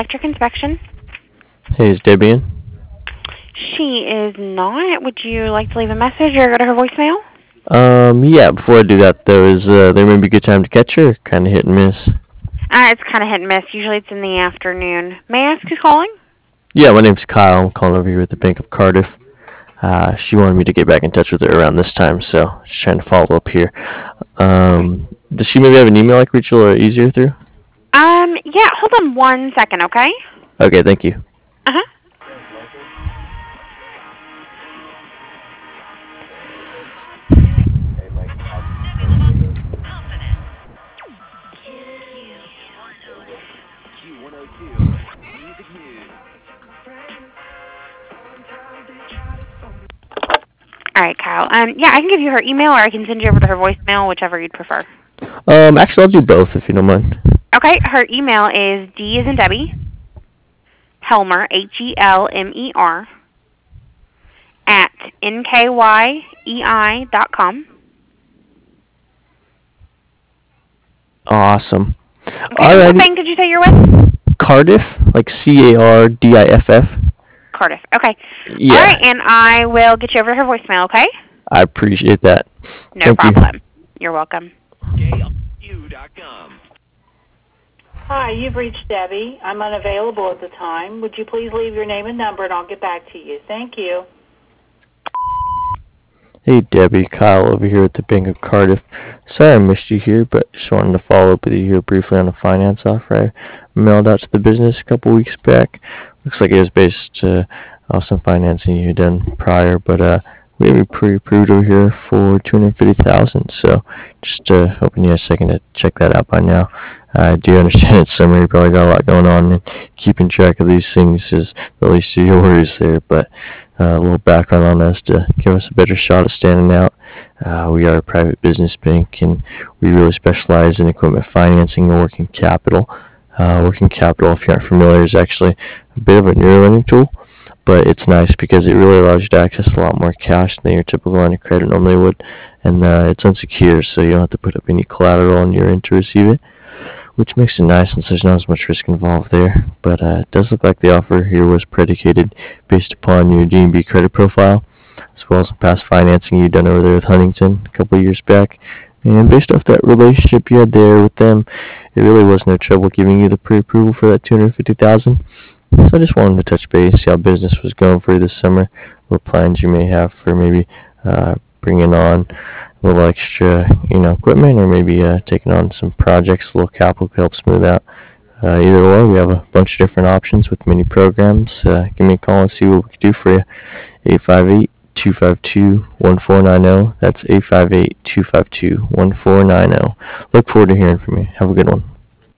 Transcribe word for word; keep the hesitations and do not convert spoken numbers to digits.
Electric Inspection. Hey, is Debbie in? She is not. Would you like to leave a message or go to her voicemail? Um, yeah, before I do that, though, is uh, there maybe a good time to catch her? Kind of hit and miss. Uh, it's kind of hit and miss. Usually it's in the afternoon. May I ask who's calling? Yeah, my name's Kyle. I'm calling over here with the Bank of Cardiff. Uh, she wanted me to get back in touch with her around this time, so just trying to follow up here. Um, does she maybe have an email I could reach a little easier through? Um, yeah, hold on one second, okay? Okay, thank you. Uh-huh. All right, Kyle. Um, yeah, I can give you her email, or I can send you over to her voicemail, whichever you'd prefer. Um, actually, I'll do both if you don't mind. Okay, her email is D as in Debbie, Helmer, H E L M E R, at N K Y E I dot com. Awesome. Okay, what bank did you say you're with? Cardiff, like C A R D I F F. Cardiff. Okay. Yeah. All right, and I will get you over to her voicemail, okay? I appreciate that. No Thank problem. you. You're welcome. Hi, you've reached Debbie. I'm unavailable at the time. Would you please leave your name and number, and I'll get back to you. Thank you. Hey Debbie, Kyle over here at the Bank of Cardiff. Sorry I missed you here, but just wanted to follow up with you here briefly on a finance offer I mailed out to the business a couple weeks back. Looks like it was based uh, off some financing you had done prior, but uh, we have it pre-approved over here for two hundred fifty thousand dollars. So just uh, hoping you had a second to check that out by now. I do understand it's summer, you probably got a lot going on, and keeping track of these things is the least of your worries there, but Uh, a little background on us to give us a better shot at standing out. Uh, we are a private business bank, and we really specialize in equipment financing and working capital. Uh, working capital, if you aren't familiar, is actually a bit of a newer lending tool, but it's nice because it really allows you to access a lot more cash than your typical line of credit normally would, and uh, it's unsecured, so you don't have to put up any collateral on your end to receive it, which makes it nice since there's not as much risk involved there. But uh, it does look like the offer here was predicated based upon your D and B credit profile, as well as some past financing you've done over there with Huntington a couple of years back. And based off that relationship you had there with them, it really was no trouble giving you the pre-approval for that two hundred fifty thousand dollars. So I just wanted to touch base, see how business was going for you this summer, what plans you may have for maybe uh, bringing on a little extra, you know, equipment, or maybe uh, taking on some projects, a little capital to help smooth out. Uh, either or, we have a bunch of different options with many programs. Uh, give me a call and see what we can do for you. eight five eight, two five two, one four nine zero. That's eight five eight, two five two, one four nine zero. Look forward to hearing from you. Have a good one.